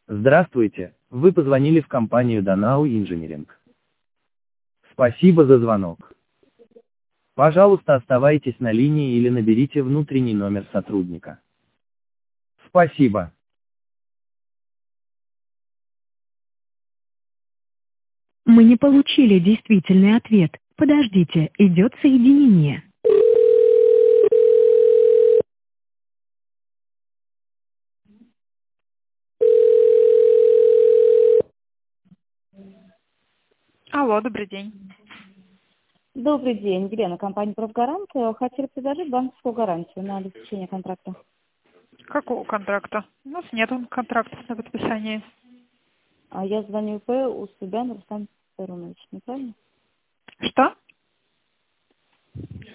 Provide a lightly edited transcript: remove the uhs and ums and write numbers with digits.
Здравствуйте, вы позвонили в компанию Donau Engineering. Спасибо за звонок. Пожалуйста, оставайтесь на линии или наберите внутренний номер сотрудника. Спасибо. Мы не получили действительный ответ. Подождите, идет соединение. Алло, добрый день. Добрый день, Елена, компания «Профгарант». Хотели предложить банковскую гарантию на обеспечение контракта. Какого контракта? У нас нет контрактов на подписание. А я звоню ИП у себя на Рустам Перунович, неправильно? Что?